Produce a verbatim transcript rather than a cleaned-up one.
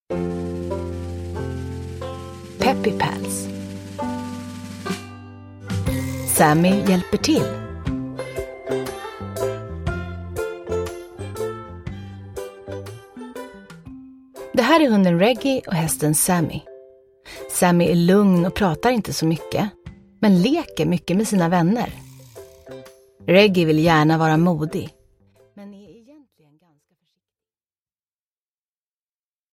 Peppy Pals. Sammy hjälper till. Det här är hunden Reggie och hästen Sammy. Sammy är lugn och pratar inte så mycket, men leker mycket med sina vänner. Reggie vill gärna vara modig.